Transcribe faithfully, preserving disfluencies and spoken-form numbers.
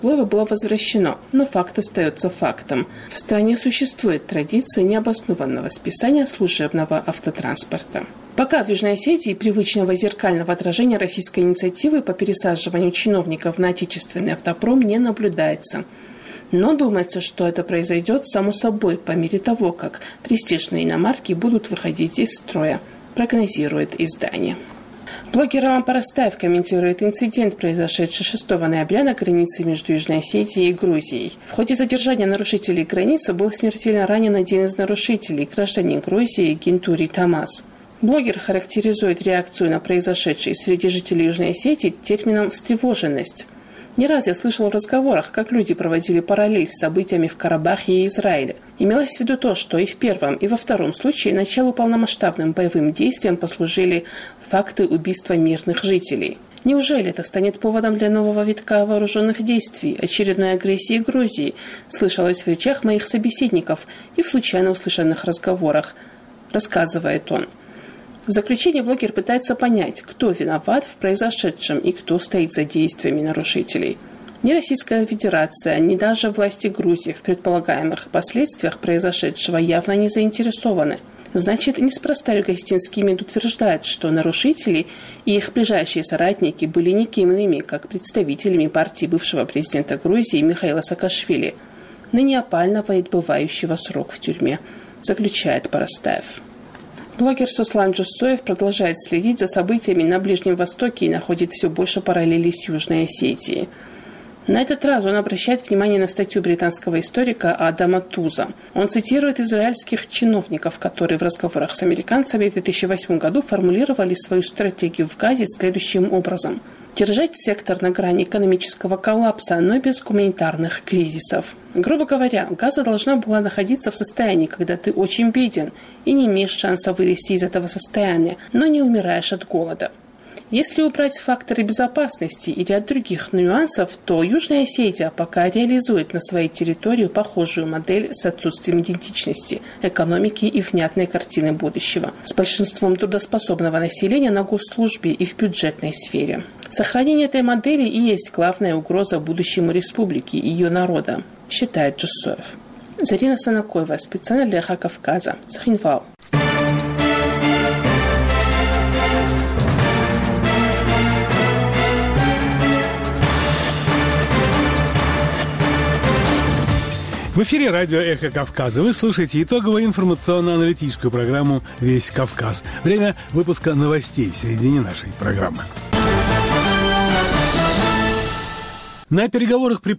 Слово было возвращено, но факт остается фактом. В стране существует традиция необоснованного списания служебного автотранспорта. Пока в Южной Осетии привычного зеркального отражения российской инициативы по пересаживанию чиновников на отечественный автопром не наблюдается. Но думается, что это произойдет само собой по мере того, как престижные иномарки будут выходить из строя, прогнозирует издание. Блогер Алан Парастаев комментирует инцидент, произошедший шестого ноября на границе между Южной Осетией и Грузией. В ходе задержания нарушителей границы был смертельно ранен один из нарушителей, гражданин Грузии Гентури Тамас. Блогер характеризует реакцию на произошедшее среди жителей Южной Осетии термином «встревоженность». Не раз я слышал в разговорах, как люди проводили параллель с событиями в Карабахе и Израиле. Имелось в виду то, что и в первом, и во втором случае началу полномасштабным боевым действиям послужили факты убийства мирных жителей. Неужели это станет поводом для нового витка вооруженных действий, очередной агрессии Грузии, слышалось в речах моих собеседников и в случайно услышанных разговорах, рассказывает он. В заключение блогер пытается понять, кто виноват в произошедшем и кто стоит за действиями нарушителей. Ни Российская Федерация, ни даже власти Грузии в предполагаемых последствиях произошедшего явно не заинтересованы. Значит, неспроста Рюгостинский МИД утверждает, что нарушители и их ближайшие соратники были никем иными, как представителями партии бывшего президента Грузии Михаила Саакашвили, ныне опально отбывающего срок в тюрьме, заключает Парастаев. Блогер Суслан Джусоев продолжает следить за событиями на Ближнем Востоке и находит все больше параллелей с Южной Осетией. На этот раз он обращает внимание на статью британского историка Адама Туза. Он цитирует израильских чиновников, которые в разговорах с американцами в две тысячи восьмом году формулировали свою стратегию в Газе следующим образом. Держать сектор на грани экономического коллапса, но без гуманитарных кризисов. Грубо говоря, Газа должна была находиться в состоянии, когда ты очень беден и не имеешь шанса вылезти из этого состояния, но не умираешь от голода. Если убрать факторы безопасности и ряд других нюансов, то Южная Осетия пока реализует на своей территории похожую модель с отсутствием идентичности, экономики и внятной картины будущего, с большинством трудоспособного населения на госслужбе и в бюджетной сфере. Сохранение этой модели и есть главная угроза будущему республики и ее народа, считает Джусоев. Зарина Санакоева, специально для Эхо Кавказа, Цхинвал. В эфире радио «Эхо Кавказа». Вы слушаете итоговую информационно-аналитическую программу «Весь Кавказ». Время выпуска новостей в середине нашей программы. На переговорах при